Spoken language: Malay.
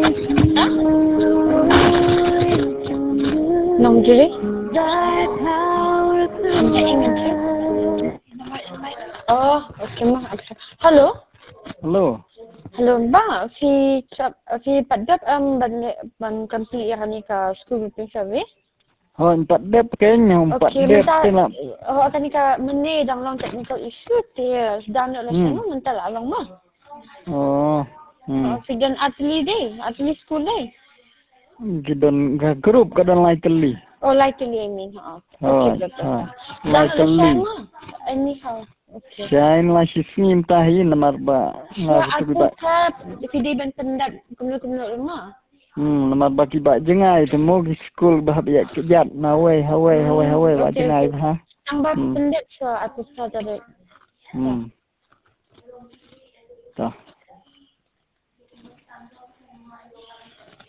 Hah? Nong diri? Oh, okay mah. Hello? Hello. Hello, ba? Fi padap ban kampi irani ka school meeting service? Oh, 4 dep kayaknya, 4 Okay, dep minta tu lah. tani ka meni dang long technical issue ti dan la sino minta la long mah. Oh. Fidan atli school day. Gidan group kadan likely. Oh, likely I mean. Okay, betul. Likely. Anyhow. Okay. Shine lah sisni mtahin namar ba. Ya, aku ka fidi ban pendat kumno rumah. Namar ba kiba jengai tu mo gi school bah ya kejat na hawai ba jengai ha. Ang ba pendat sa aku sa tadi. Tah.